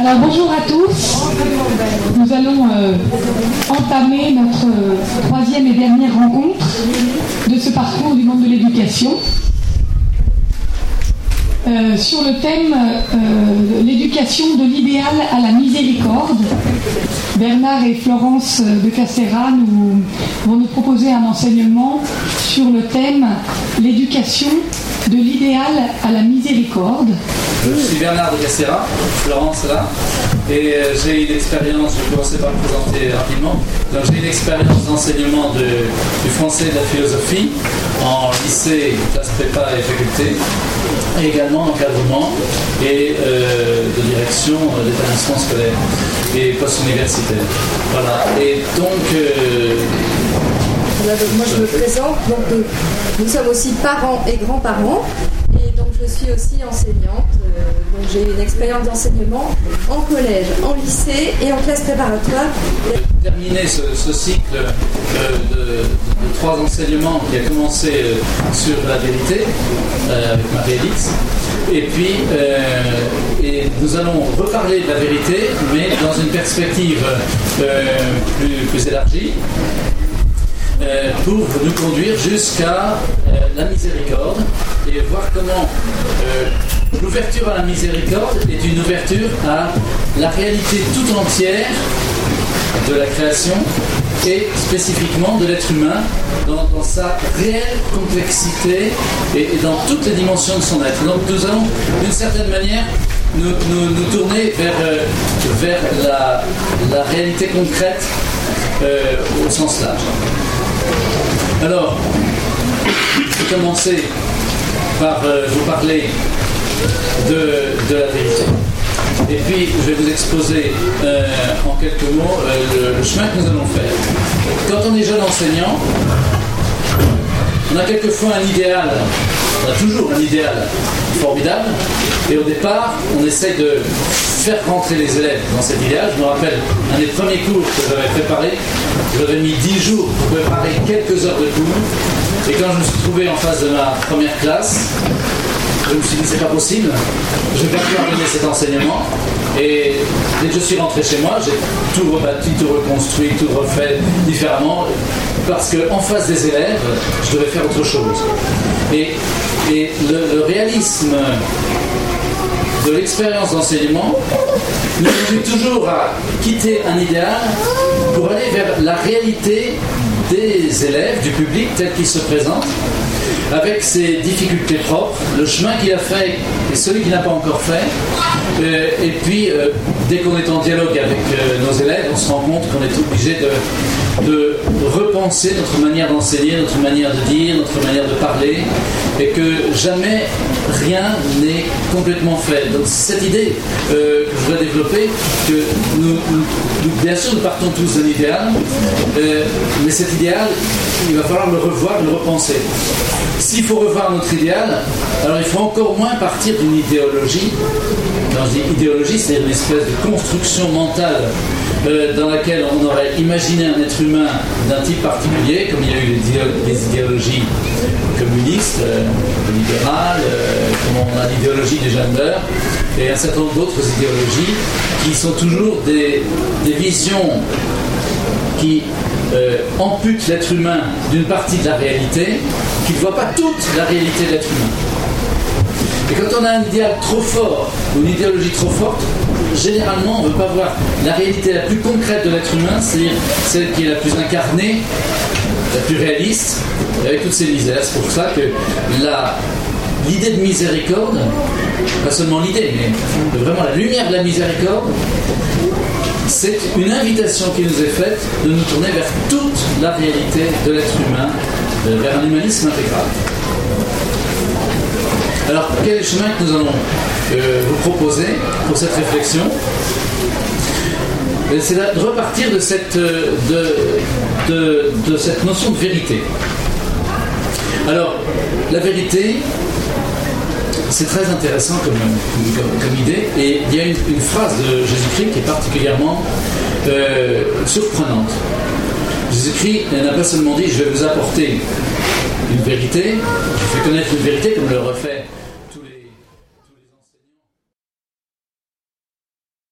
Alors bonjour à tous, nous allons entamer notre troisième et dernière rencontre de ce parcours du monde de l'éducation sur le thème l'éducation de l'idéal à la miséricorde. Bernard et Florence de Cassera vont nous proposer un enseignement sur le thème l'éducation de l'idéal à la miséricorde. Je suis Bernard de Cassera, Florence là, et j'ai une expérience, je vais commencer par me présenter rapidement. Donc j'ai une expérience d'enseignement du français et de la philosophie en lycée, classe prépa et faculté, et également d'encadrement et de direction d'établissement scolaire et post-universitaire. Voilà, et donc... moi je me présente, donc nous sommes aussi parents et grands-parents, et donc je suis aussi enseignante, donc j'ai une expérience d'enseignement en collège, en lycée et en classe préparatoire. Terminer ce cycle de 3 enseignements qui a commencé sur la vérité avec Marie-Élix, et puis nous allons reparler de la vérité mais dans une perspective plus élargie, pour nous conduire jusqu'à la miséricorde et voir comment l'ouverture à la miséricorde est une ouverture à la réalité tout entière de la création et spécifiquement de l'être humain dans sa réelle complexité et dans toutes les dimensions de son être. Donc nous allons d'une certaine manière nous tourner vers la réalité concrète au sens large. Alors, je vais commencer par vous parler de la vérité. Et puis, je vais vous exposer en quelques mots le chemin que nous allons faire. Quand on est jeune enseignant, on a quelquefois un idéal, on a toujours un idéal formidable, et au départ, on essaie de faire rentrer les élèves dans cet idéal. Je me rappelle un des premiers cours que j'avais préparé, j'avais mis 10 jours pour préparer quelques heures de cours, et quand je me suis trouvé en face de ma première classe, je me suis dit c'est pas possible, je vais pas pouvoir donner cet enseignement. Et dès que je suis rentré chez moi, j'ai tout rebâti, tout reconstruit, tout refait différemment, parce qu'en face des élèves, je devais faire autre chose. Et le réalisme de l'expérience d'enseignement nous conduit toujours à quitter un idéal pour aller vers la réalité des élèves, du public tel qu'il se présente, avec ses difficultés propres, le chemin qu'il a fait et celui qu'il n'a pas encore fait. Et puis, dès qu'on est en dialogue avec nos élèves, on se rend compte qu'on est obligé de repenser notre manière d'enseigner, notre manière de dire, notre manière de parler, et que jamais rien n'est complètement fait. Donc cette idée que je voudrais développer, que nous bien sûr nous partons tous d'un idéal, mais cet idéal, il va falloir le revoir, le repenser. S'il faut revoir notre idéal, alors il faut encore moins partir d'une idéologie. Quand je dis idéologie, c'est une espèce de construction mentale dans laquelle on aurait imaginé un être humain d'un type particulier, comme il y a eu des idéologies communistes, libérales, comme on a l'idéologie des gender, et un certain nombre d'autres idéologies qui sont toujours des visions qui amputent l'être humain d'une partie de la réalité, qui ne voit pas toute la réalité de l'être humain. Et quand on a un idéal trop fort, ou une idéologie trop forte, généralement on ne veut pas voir la réalité la plus concrète de l'être humain, c'est-à-dire celle qui est la plus incarnée, la plus réaliste, avec toutes ses misères. C'est pour ça que l'idée de miséricorde, pas seulement l'idée, mais vraiment la lumière de la miséricorde, c'est une invitation qui nous est faite de nous tourner vers toute la réalité de l'être humain, vers un humanisme intégral. Alors, quel est le chemin que nous allons vous proposer pour cette réflexion ? C'est de repartir de cette notion de vérité. Alors, la vérité, c'est très intéressant comme idée, et il y a une phrase de Jésus-Christ qui est particulièrement surprenante. Jésus-Christ n'a pas seulement dit « je vais vous apporter une vérité, je fais connaître une vérité » comme le refait